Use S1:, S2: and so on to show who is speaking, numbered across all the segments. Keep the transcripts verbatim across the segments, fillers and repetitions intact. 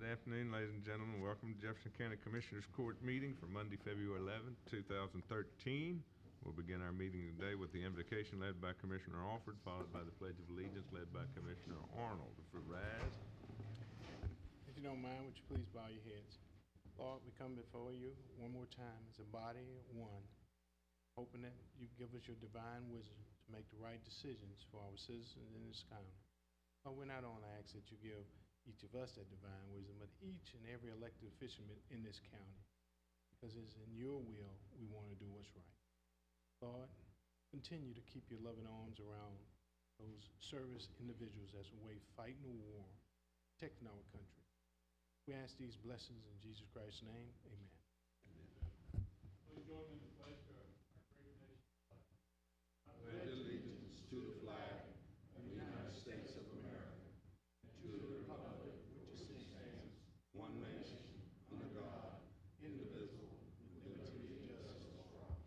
S1: afternoon, ladies and gentlemen. Welcome to Jefferson County Commissioners Court meeting for Monday, February eleventh, two thousand thirteen. We'll begin our meeting today with the invocation led by Commissioner Alford, followed by the Pledge of Allegiance led by Commissioner Arnold. If we rise.
S2: If you don't mind, would you please bow your heads? Lord, we come before you one more time as a body of one, hoping that you give us your divine wisdom to make the right decisions for our citizens in this county. Lord, we're not only ask that you give each of us that divine wisdom, but each and every elected official in this county, because it's in your will we want to do what's right. Lord, continue to keep your loving arms around those service individuals as away fighting the war, protecting our country. We ask these blessings in Jesus Christ's name. Amen. Amen.
S3: Please join me in the pledge to our great nation.
S4: I pledge allegiance to the flag of the United States of America and to the republic which stands one nation under God, indivisible, with liberty and justice for all.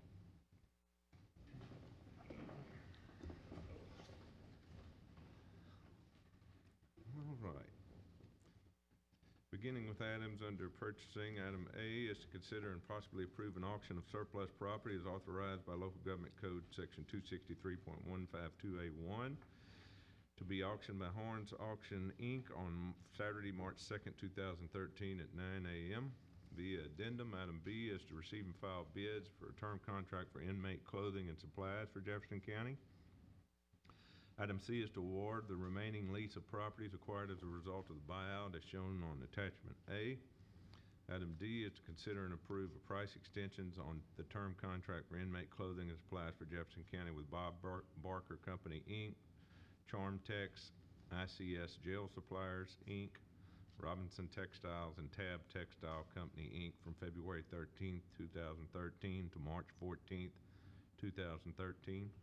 S1: All right. Beginning with items under purchasing, item A is to consider and possibly approve an auction of surplus property as authorized by Local Government Code Section two sixty-three point one five two A one to be auctioned by Horns Auction, Incorporated on Saturday, March second, two thousand thirteen at nine A M Via addendum, item B is to receive and file bids for a term contract for inmate clothing and supplies for Jefferson County. Item C is to award the remaining lease of properties acquired as a result of the buyout as shown on attachment A. Item D is to consider and approve a price extensions on the term contract for inmate clothing and supplies for Jefferson County with Bob Bar Barker Company, Incorporated, Charmtex, I C S Jail Suppliers, Incorporated, Robinson Textiles, and Tab Textile Company, Incorporated from February thirteenth, two thousand thirteen to March fourteenth, two thousand thirteen.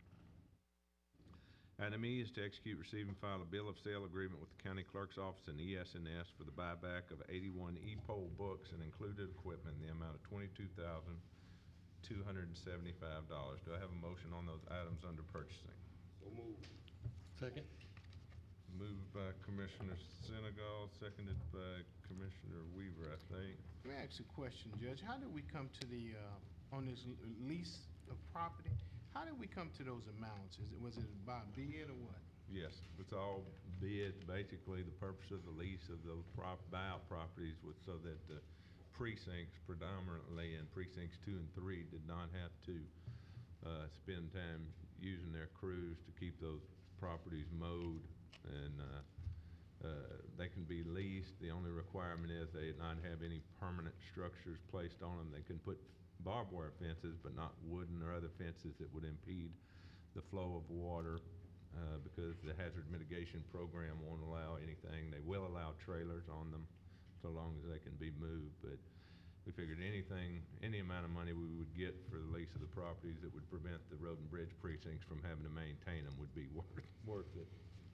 S1: Item E is to execute, receive, and file a bill of sale agreement with the County Clerk's Office and E S N S for the buyback of eighty-one E-Pole books and included equipment in the amount of twenty-two thousand two hundred seventy-five dollars. Do I have a motion on those items under purchasing?
S4: So moved.
S3: Second.
S1: Moved by Commissioner Senegal, seconded by Commissioner Weaver, I think.
S2: Let me ask you a question, Judge. How did we come to the, uh, on this lease of property, how did we come to those amounts? Is it, was it by bid or what?
S1: Yes, it's all bid. Basically, the purpose of the lease of those prop buyout properties was so that the precincts, predominantly in precincts two and three, did not have to uh, spend time using their crews to keep those properties mowed, and uh, uh, they can be leased. The only requirement is they not have any permanent structures placed on them. They can put barbed wire fences, but not wooden or other fences that would impede the flow of water, uh, because the hazard mitigation program won't allow anything. They will allow trailers on them so long as they can be moved, but we figured anything, any amount of money we would get for the lease of the properties that would prevent the road and bridge precincts from having to maintain them would be worth, worth it.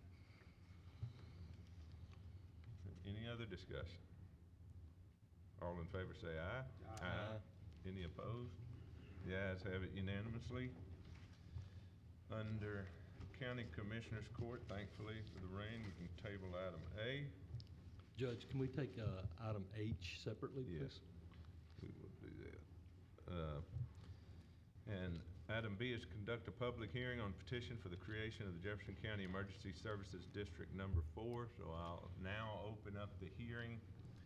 S1: Any other discussion? All in favor say aye.
S4: Aye.
S1: Aye. Any opposed? The ayes have it unanimously. Under County Commissioners Court, thankfully for the rain, we can table item A.
S3: Judge, can we take uh, item H separately, please?
S1: Yes, we will do that. Uh, and item B is to conduct a public hearing on petition for the creation of the Jefferson County Emergency Services District number four. So I'll now open up the hearing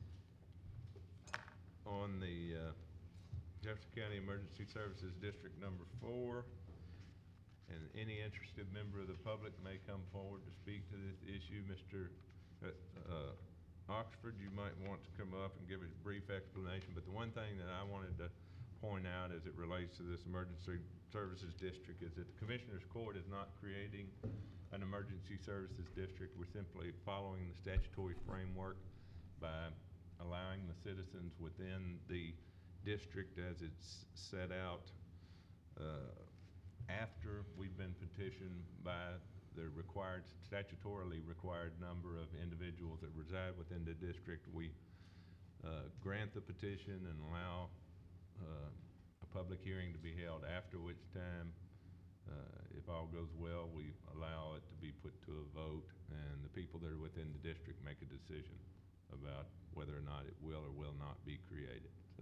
S1: on the uh, Jefferson County Emergency Services District number four. And any interested member of the public may come forward to speak to this issue. Mister Uh, uh, Oxford, you might want to come up and give a brief explanation, but the one thing that I wanted to point out as it relates to this emergency services district is that the Commissioners Court is not creating an emergency services district. We're simply following the statutory framework by allowing the citizens within the district as it's set out uh, after we've been petitioned by the required, statutorily required number of individuals that reside within the district. We uh, grant the petition and allow uh, a public hearing to be held, after which time, uh, if all goes well, we allow it to be put to a vote, and the people that are within the district make a decision about whether or not it will or will not be created. So,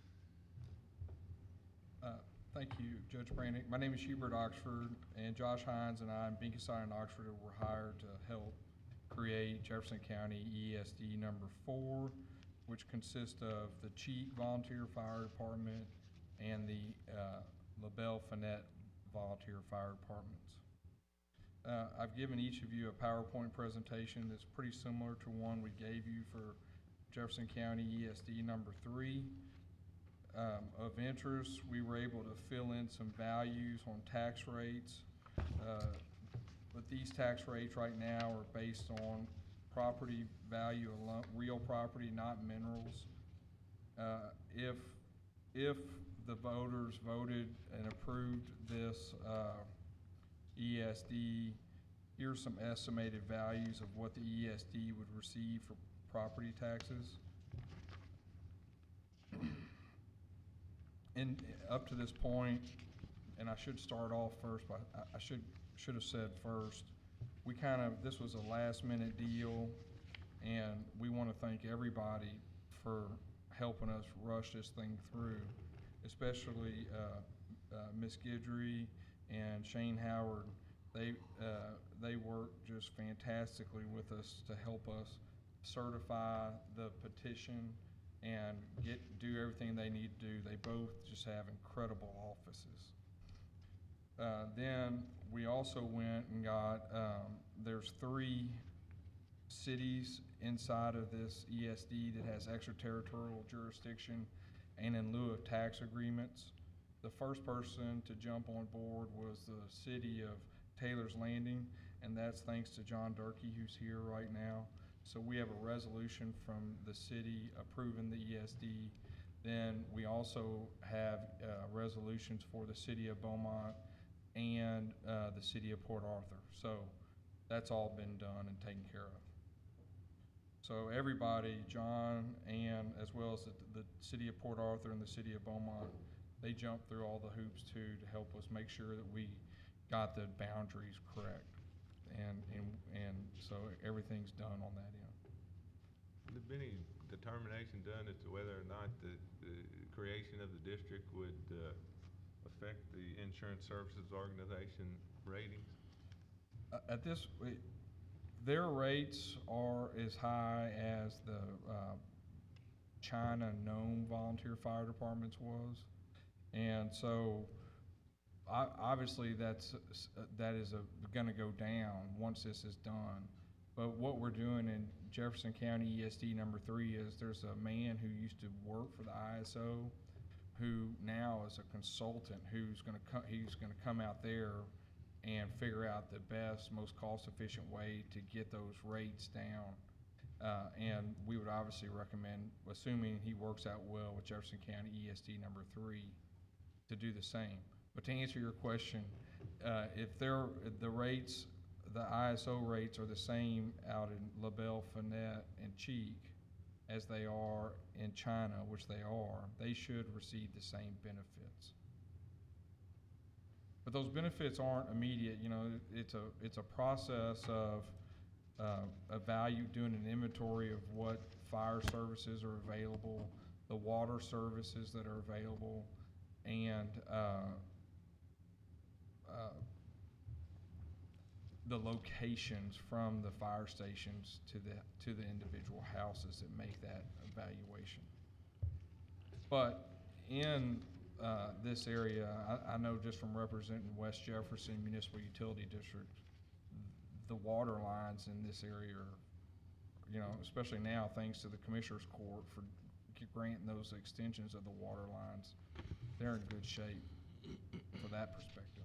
S5: Uh, Thank you, Judge Brannick. My name is Hubert Oxford, and Josh Hines and I, and Binky Stein and Oxford, were hired to help create Jefferson County E S D number four, which consists of the Cheek Volunteer Fire Department and the uh, LaBelle Finette Volunteer Fire Departments. Uh, I've given each of you a PowerPoint presentation that's pretty similar to one we gave you for Jefferson County E S D number three. Um, of interest, we were able to fill in some values on tax rates. Uh, but these tax rates right now are based on property value alone, real property, not minerals. Uh, if, if the voters voted and approved this uh, E S D, here's some estimated values of what the E S D would receive for property taxes. And up to this point, and I should start off first, but I, I should should have said first, we kind of, this was a last minute deal, and we want to thank everybody for helping us rush this thing through, especially uh, uh, Miz Guidry and Shane Howard. They uh, they worked just fantastically with us to help us certify the petition and get do everything they need to do. They both just have incredible offices. Uh, then we also went and got, um, there's three cities inside of this E S D that has extraterritorial jurisdiction and in lieu of tax agreements. The first person to jump on board was the city of Taylor's Landing, and that's thanks to John Durkee, who's here right now. So we have a resolution from the city approving the E S D. Then we also have uh, resolutions for the city of Beaumont and uh, the city of Port Arthur. So that's all been done and taken care of. So everybody, John, and as well as the, the city of Port Arthur and the city of Beaumont, they jumped through all the hoops too to help us make sure that we got the boundaries correct. And, and, and so everything's done on that end.
S1: has there been any determination done as to whether or not the, the creation of the district would uh, affect the insurance services organization ratings?
S5: Uh, At this, we- their rates are as high as the uh, China Nome Volunteer Fire Departments was. And so, I- obviously, that's, uh, that is a, gonna go down once this is done. But what we're doing in Jefferson County E S D number three is there's a man who used to work for the I S O who now is a consultant who's gonna come, he's gonna come out there and figure out the best, most cost-efficient way to get those rates down. Uh, and we would obviously recommend, assuming he works out well with Jefferson County E S D number three, to do the same. But to answer your question, uh, if they're, if the rates, the I S O rates are the same out in LaBelle, Finette, and Cheek as they are in China, which they are, they should receive the same benefits. But those benefits aren't immediate. You know, it's a it's a process of uh, a value, doing an inventory of what fire services are available, the water services that are available, and uh, uh, the locations from the fire stations to the to the individual houses that make that evaluation. But in uh, this area, I, I know just from representing West Jefferson Municipal Utility District, the water lines in this area are, you know, especially now thanks to the Commissioner's Court for granting those extensions of the water lines, they're in good shape for that perspective.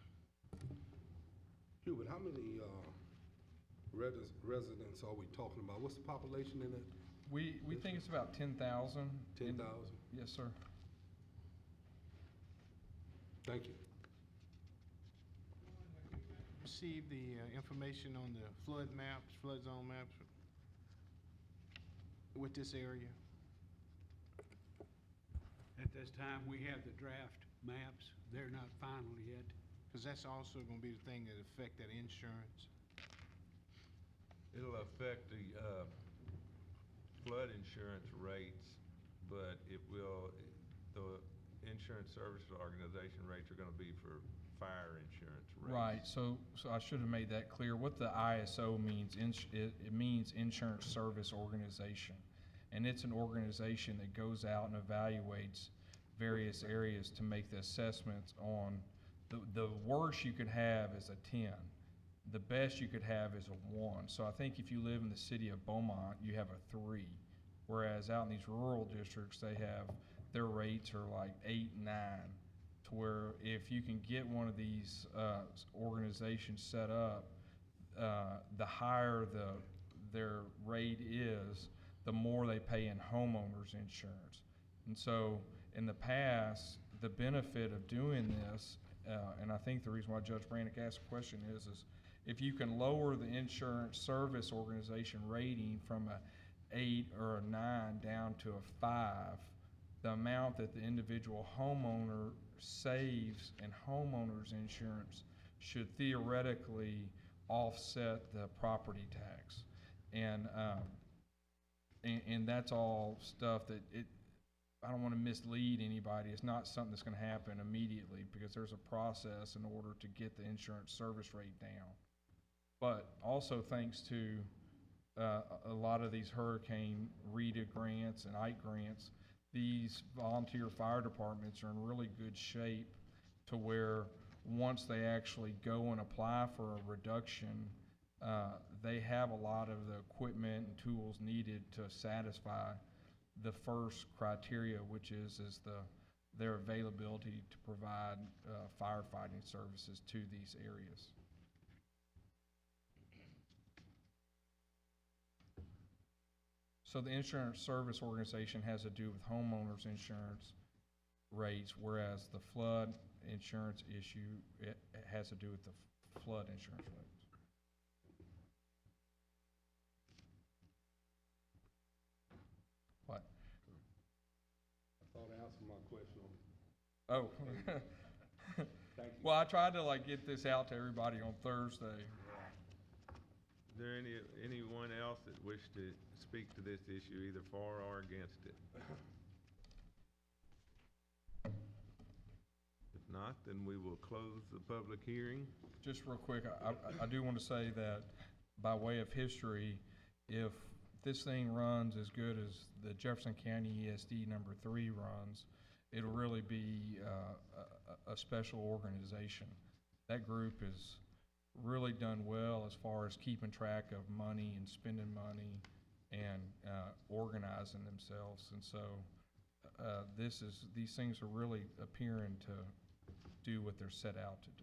S4: Hubert, how many uh, res- residents are we talking about? What's the population in it?
S5: We, we think it's about ten thousand.
S4: ten thousand?
S5: Yes, sir.
S4: Thank you.
S2: Receive the uh, information on the flood maps, flood zone maps with this area?
S6: At this time, we have the draft maps. They're not final yet.
S2: Because that's also gonna be the thing that affect that insurance.
S1: It'll affect the, uh, flood insurance rates, but it will, the insurance services organization rates are gonna be for fire insurance rates.
S5: Right, so, so I should have made that clear. What the I S O means, ins- it, it means Insurance Service Organization. And it's an organization that goes out and evaluates various areas to make the assessments on, the, the worst you could have is a ten. The best you could have is a one. So I think if you live in the city of Beaumont, you have a three. Whereas out in these rural districts, they have, their rates are like eight, nine. To where if you can get one of these uh, organizations set up, uh, the higher the their rate is, the more they pay in homeowners insurance. And so in the past, the benefit of doing this, uh, and I think the reason why Judge Brannick asked the question is, is if you can lower the insurance service organization rating from a eight or a nine down to a five, the amount that the individual homeowner saves in homeowners insurance should theoretically offset the property tax. And, um, and, and that's all stuff that it, I don't want to mislead anybody. It's not something that's going to happen immediately because there's a process in order to get the insurance service rate down. But also thanks to uh, a lot of these Hurricane Rita grants and Ike grants, these volunteer fire departments are in really good shape to where once they actually go and apply for a reduction, uh, they have a lot of the equipment and tools needed to satisfy the first criteria, which is, is the, their availability to provide uh, firefighting services to these areas. So the insurance service organization has to do with homeowners insurance rates, whereas the flood insurance issue, it, it has to do with the f- flood insurance rates. What?
S4: I thought I answered my question on,
S5: Oh.
S4: thank you.
S5: Well, I tried to like get this out to everybody on Thursday.
S1: Is there any, anyone else that wish to speak to this issue, either for or against it? If not, then we will close the public hearing.
S5: Just real quick, I, I, I do want to say that by way of history, if this thing runs as good as the Jefferson County E S D number three runs, it'll really be uh, a, a special organization. That group has really done well as far as keeping track of money and spending money and uh, organizing themselves. And so uh, this is, these things are really appearing to do what they're set out to do.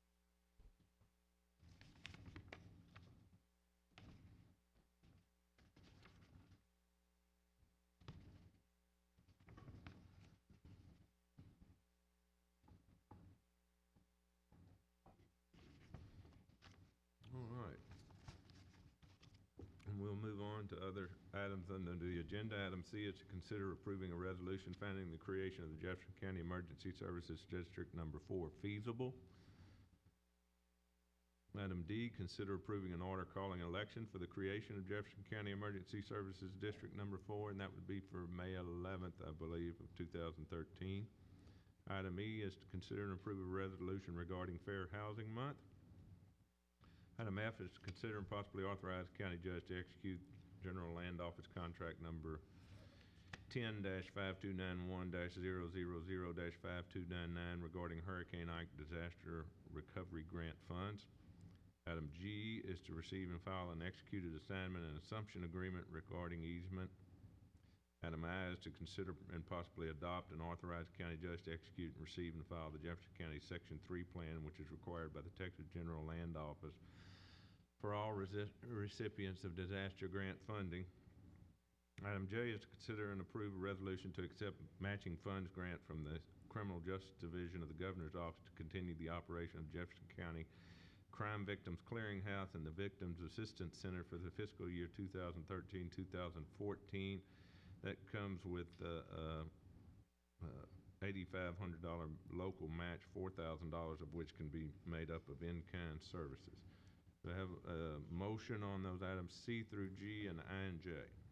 S1: All right. And we'll move on to other items under the agenda. Item C is to consider approving a resolution finding the creation of the Jefferson County Emergency Services District Number Four feasible. Item D, consider approving an order calling an election for the creation of Jefferson County Emergency Services District Number Four, and that would be for May eleventh, I believe, of two thousand thirteen. Item E is to consider and approve a resolution regarding Fair Housing Month. Item F is to consider and possibly authorize the county judge to execute General Land Office contract number ten five two nine one zero zero zero five two nine nine regarding Hurricane Ike disaster recovery grant funds. Item G is to receive and file an executed assignment and assumption agreement regarding easement. Item I is to consider and possibly adopt and authorize the county judge to execute and receive and file the Jefferson County Section three plan, which is required by the Texas General Land Office for all resi- recipients of disaster grant funding. Item J is to consider and approve a resolution to accept matching funds grant from the Criminal Justice Division of the Governor's Office to continue the operation of Jefferson County Crime Victims Clearinghouse and the Victims Assistance Center for the fiscal year two thousand thirteen to two thousand fourteen. That comes with uh, uh, uh, eighty-five hundred dollars local match, four thousand dollars of which can be made up of in-kind services. Do I have a motion on those items C through G and I and J?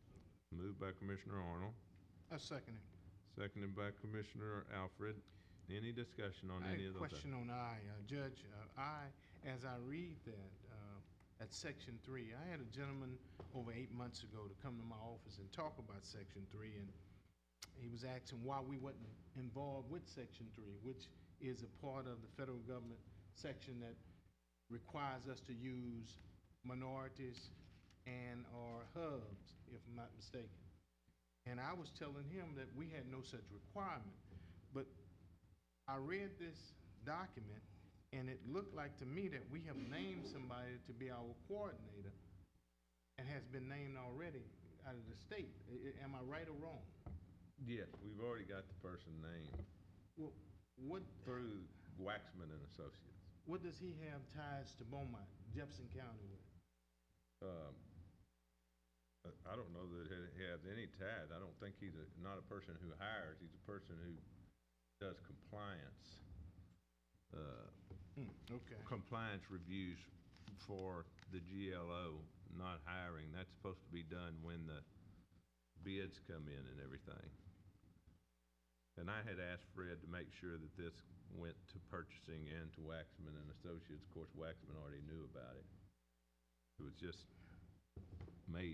S1: Moved by Commissioner Arnold,
S2: I second it.
S1: seconded by Commissioner Alfred. Any discussion on
S2: I
S1: any
S2: have
S1: of
S2: a
S1: those?
S2: question on I, uh, Judge, uh, I, as I read that, uh, at section three, I had a gentleman over eight months ago to come to my office and talk about section three, and he was asking why we wasn't involved with section three, which is a part of the federal government section that requires us to use minorities and/or hubs, if I'm not mistaken. And I was telling him that we had no such requirement, but I read this document, and it looked like to me that we have named somebody to be our coordinator and has been named already out of the state. I- I- Am I right or wrong?
S1: Yes, we've already got the person named
S2: Well, what,
S1: through Waxman and Associates.
S2: what does he have ties to Beaumont, Jefferson County with?
S1: Um, I- I don't know that he has any ties. I don't think he's a, not a person who hires, he's a person who does compliance, uh,
S2: Hmm, okay.
S1: compliance reviews for the G L O, not hiring. That's supposed to be done when the bids come in and everything. And I had asked Fred to make sure that this went to purchasing and to Waxman and Associates. Of course, Waxman already knew about it. It was just made,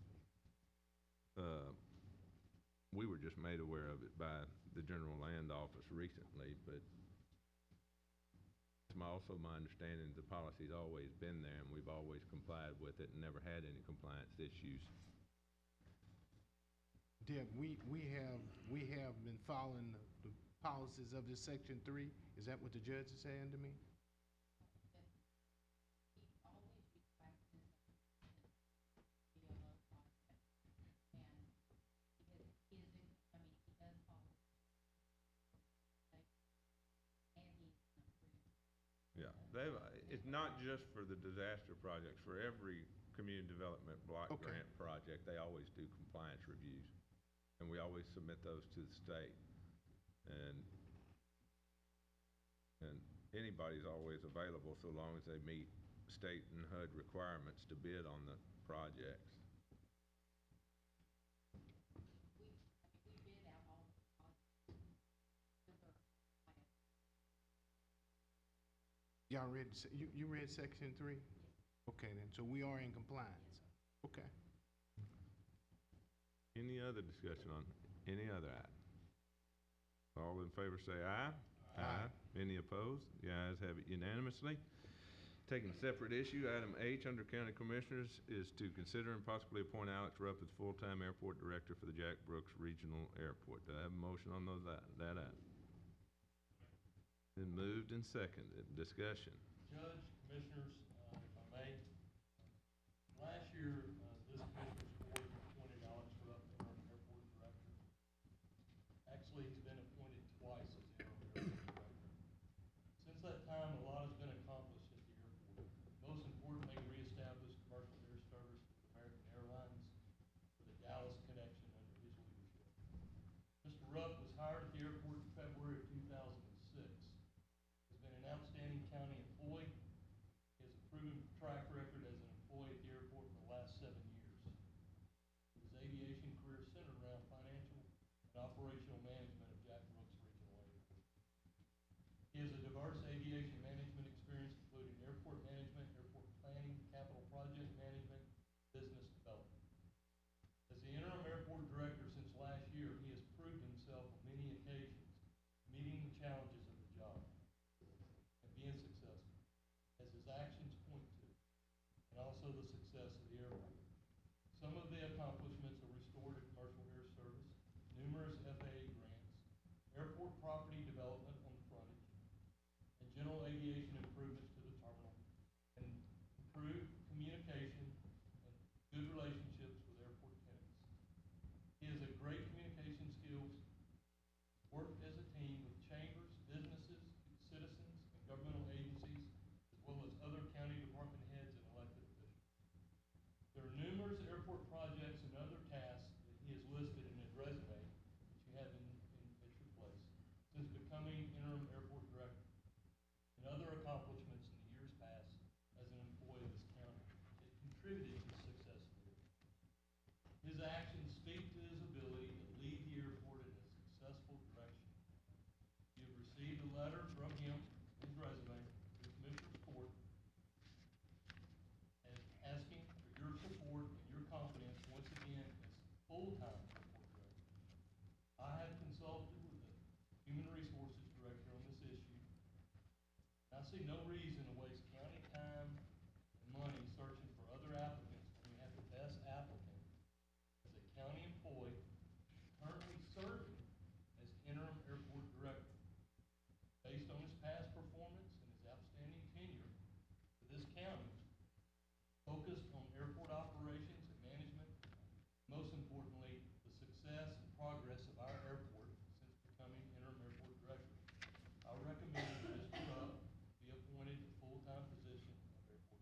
S1: uh, we were just made aware of it by the General Land Office recently, but it's my- also my understanding the policy's always been there, and we've always complied with it and never had any compliance issues.
S2: Deb, we, we have, we have been following the, the policies of this section three. Is that what the judge is saying to me?
S1: Yeah, they, it's not just for the disaster projects, for every community development block
S2: Okay.
S1: grant project, they always do compliance reviews. And we always submit those to the state. And, and anybody's always available so long as they meet state and H U D requirements to bid on the projects.
S2: Y'all read, se- you, you read section three? Okay, then, so we are in compliance. Okay.
S1: Any other discussion on any other item? All in favor say aye.
S2: Aye.
S1: Any opposed? The ayes have it unanimously. Taking separate issue, item H under County Commissioners is to consider and possibly appoint Alex Rupp as full-time airport director for the Jack Brooks Regional Airport. Do I have a motion on those, i- that item? Been moved and seconded. Discussion.
S3: Judge, Commissioners, uh, if I may, last year, uh, this Commissioner's Court appointed Alex Rupp interim airport director. Actually, he's been appointed twice as interim airport director. Since that time, a lot has been accomplished at the airport. Most importantly, reestablished commercial air service with American Airlines for the Dallas connection under his leadership. Mister Rupp was hired at the airport in February of two thousand six. Has been an outstanding county employee. He has a proven track record as an employee at the airport for the last seven years. His aviation career centered around financial and operational management of Jack Brooks Regional Airport. He has a diverse aviation management experience, including airport management, airport planning, capital project management, business development. As the interim airport director since last year, he has proved himself on many occasions, meeting the challenges of the job and being successful, as his actions point to, and also the success of the airport. Some of the accomplishments are restored to commercial air service, numerous F A A grants, see no reason to waste county time and money searching for other applicants when we have the best applicant as a county employee currently serving as interim airport director. Based on his past performance and his outstanding tenure for this county, focused on airport operations and management, most importantly, the success and progress of our airport since becoming interim airport director. I recommend that Mister Rupp be appointed to full-time position of airport.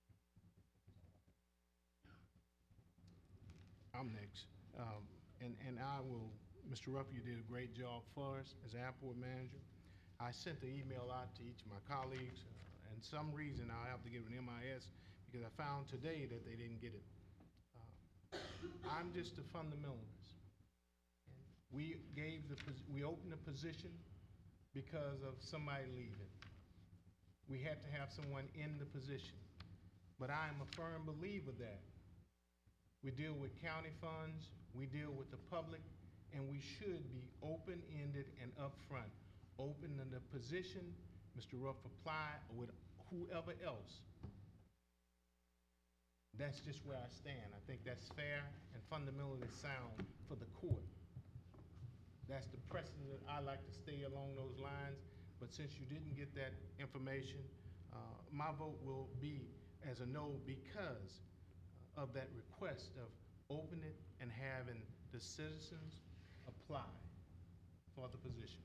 S2: I'm next. Um, and, and I will, Mister Rupp, you did a great job for us as airport manager. I sent the email out to each of my colleagues, uh, and some reason I'll have to give an M I S because I found today that they didn't get it. Uh, I'm just a fundamentalist. We gave the, pos- we opened the position because of somebody leaving. We had to have someone in the position. But I am a firm believer that we deal with county funds, we deal with the public, and we should be open-ended and upfront. Open in the position, Mister Ruff apply, or with whoever else. That's just where I stand. I think that's fair and fundamentally sound for the court. That's the precedent. I like to stay along those lines, but since you didn't get that information, uh, my vote will be as a no because of that request of opening it and having the citizens apply for the position.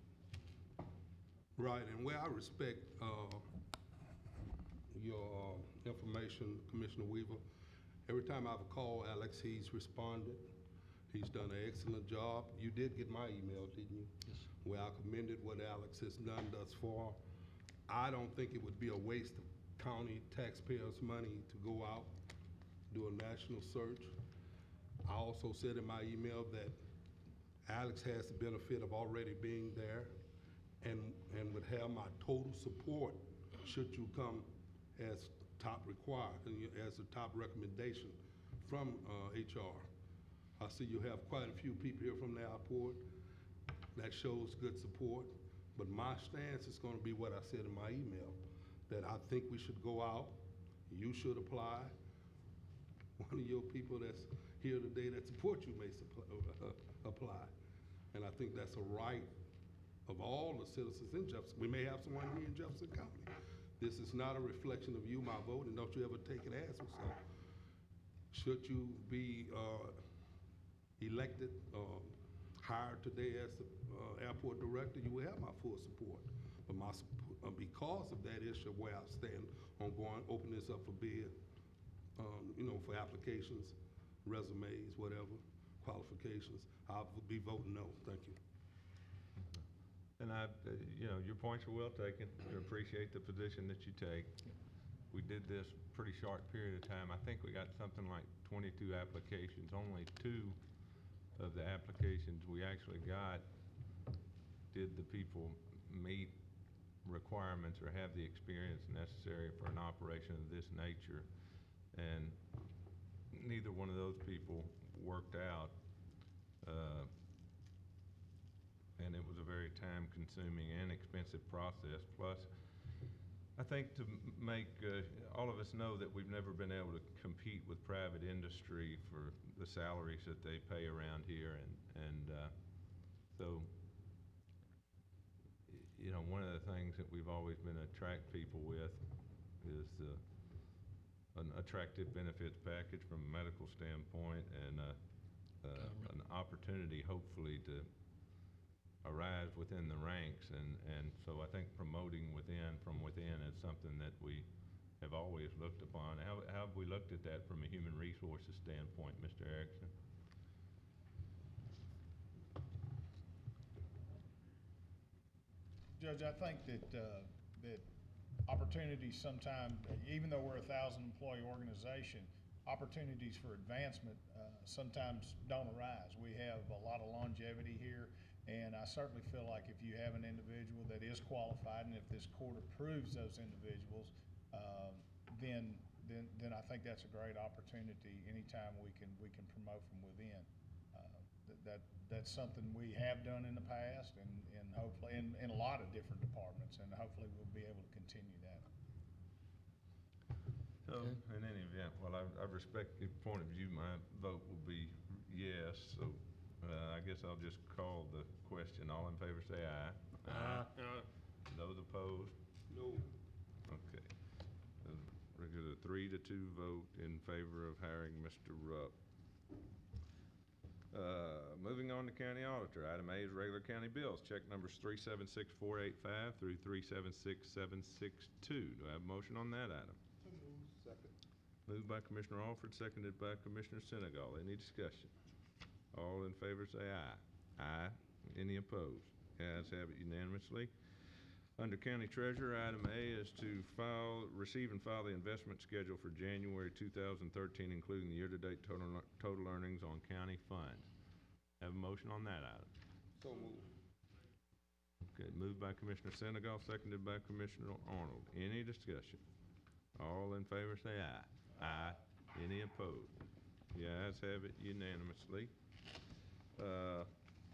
S4: Right, and where I respect uh, your uh, information, Commissioner Weaver, every time I've called Alex, he's responded. He's done an excellent job. You did get my email, didn't you? Yes. Where I commended what Alex has done thus far. I don't think it would be a waste of county taxpayers' money to go out, do a national search. I also said in my email that Alex has the benefit of already being there and, and would have my total support should you come as top required, as a top recommendation from uh, H R. I see you have quite a few people here from the airport. That shows good support. But my stance is gonna be what I said in my email, that I think we should go out, you should apply. One of your people that's here today that support you may supply, uh, apply. And I think that's a right of all the citizens in Jefferson. We may have someone here in Jefferson County. This is not a reflection of you, my vote, and don't you ever take it as so. Should you be uh, elected, uh, hired today as the uh, airport director, you will have my full support. But my uh, because of that issue where I stand on going, open this up for bid, um, you know, for applications, resumes, whatever, qualifications, I'll be voting no. Thank you.
S1: And I, uh, you know, your points are well taken. I appreciate the position that you take. We did this pretty short period of time. I think we got something like twenty-two applications. Only two of the applications we actually got did the people meet requirements or have the experience necessary for an operation of this nature. And neither one of those people worked out. Uh, and it was a very time-consuming and expensive process. Plus, I think to m- make uh, all of us know that we've never been able to compete with private industry for the salaries that they pay around here, and and uh, so y- you know, one of the things that we've always been attract people with is the an attractive benefits package from a medical standpoint, and uh, uh, an opportunity, hopefully, to arise within the ranks, and, and so I think promoting within, from within is something that we have always looked upon. How, how have we looked at that from a human resources standpoint, Mister Erickson?
S7: Judge, I think that, uh, that opportunities sometimes, even though we're a thousand employee organization, opportunities for advancement uh, sometimes don't arise. We have a lot of longevity here. And I certainly feel like if you have an individual that is qualified, and if this court approves those individuals, um, then, then, then I think that's a great opportunity anytime we can, we can promote from within. Uh, that, That, that's something we have done in the past and, and hopefully, in, in a lot of different departments, and hopefully we'll be able to continue that.
S1: So, in any event, well, I, I respect your point of view. My vote will be yes, so, uh, I guess I'll just call the question. All in favor, say aye. Aye. Those opposed?
S4: No.
S1: Okay. Uh, We're going to three to two vote in favor of hiring Mister Rupp. Uh, moving on to county auditor. Item A is regular county bills. Check numbers three seven six four eight five through three seven six seven six two. Do I have a motion on that item?
S4: Second.
S1: Moved by Commissioner Alford, seconded by Commissioner Senegal. Any discussion? All in favor say aye. Aye. Any opposed? Ayes have it unanimously. Under County Treasurer, item A is to file, receive and file the investment schedule for January two thousand thirteen, including the year-to-date total, total earnings on county funds. Have a motion on that item.
S4: So moved.
S1: Okay, moved by Commissioner Senegal, seconded by Commissioner Arnold. Any discussion? All in favor say aye. Aye. Any opposed? The ayes have it unanimously. Uh,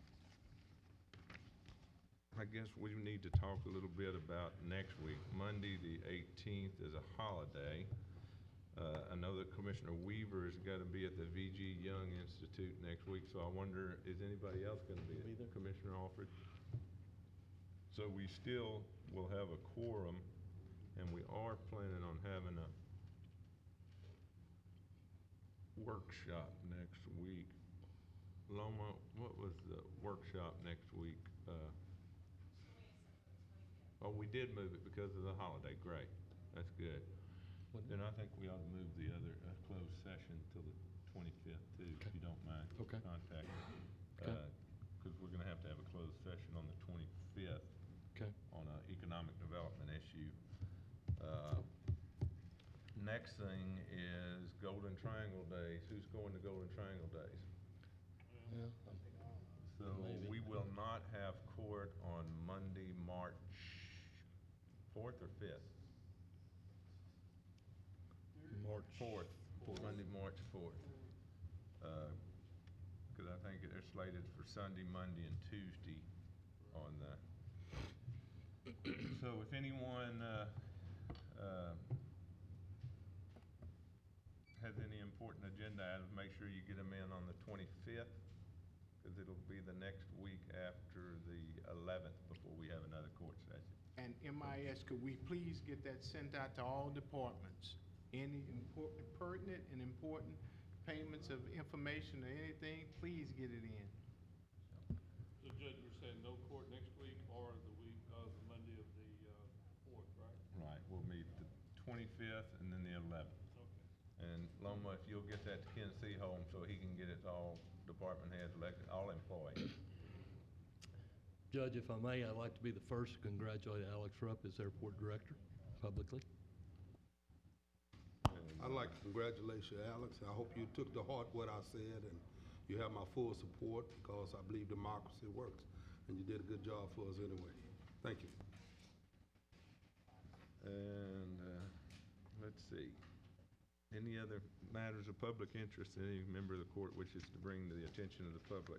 S1: I guess we need to talk a little bit about next week. Monday, the eighteenth is a holiday. Uh, I know that Commissioner Weaver is gonna be at the V G Young Institute next week, so I wonder, is anybody else gonna be there? Commissioner Alford? So we still will have a quorum, and we are planning on having a workshop next week. Loma, what was the workshop next week? Uh, Oh, we did move it because of the holiday. Great. That's good. Then I think we ought to move the other, uh, closed session till the twenty-fifth too, if you don't mind.
S8: Okay.
S1: Contact me.
S8: Okay.
S1: Uh, cause we're gonna have to have a closed session on the twenty-fifth
S8: Okay.
S1: on an economic development issue. Uh, Next thing is Golden Triangle Days. Who's going to Golden Triangle Days?
S8: Yeah.
S1: So
S8: Maybe.
S1: we will not have court on Monday, March fourth or fifth?
S8: March.
S1: Fourth, Monday, March fourth. Uh, cause I think they're slated for Sunday, Monday, and Tuesday on the. So if anyone, uh, uh, has any important agenda items, make sure you get them in on the twenty-fifth, cause it'll be the next week after the eleventh before we have another court session.
S2: And M I S, could we please get that sent out to all departments? Any important, pertinent and important payments of information or anything, please get it in.
S9: So Judge, you're saying no court next week or the week of the Monday of the, uh, fourth, right?
S1: Right, we'll meet the twenty-fifth and then the eleventh.
S9: Okay.
S1: And Loma, if you'll get that to Ken Seaholm so he can get it to all department heads, elected, all employees.
S8: Judge, if I may, I'd like to be the first to congratulate Alex Rupp as airport director publicly.
S4: I'd like to congratulate you, Alex. I hope you took to heart what I said, and you have my full support, because I believe democracy works, and you did a good job for us anyway. Thank you.
S1: And, uh, let's see. Any other matters of public interest that any member of the court wishes to bring to the attention of the public?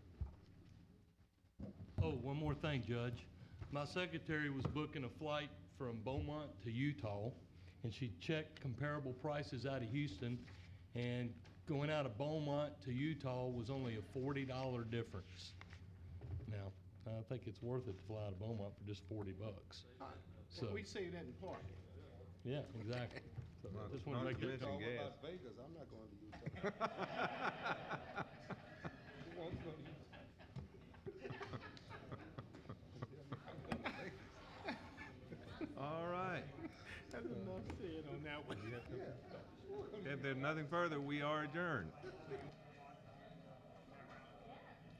S8: Oh, one more thing, Judge. My secretary was booking a flight from Beaumont to Utah, and she checked comparable prices out of Houston, and going out of Beaumont to Utah was only a forty dollar difference. Now, I think it's worth it to fly out of Beaumont for just forty bucks. So,
S2: We save that in parking.
S8: yeah, exactly. So I
S1: Not-
S8: just want to
S1: not
S8: make
S1: to
S8: that.
S1: mention gas.
S4: About Vegas, I'm not going to Utah. Who wants to go to Utah?
S1: All right.
S2: That's enough said on that one.
S1: If there's nothing further, we are adjourned.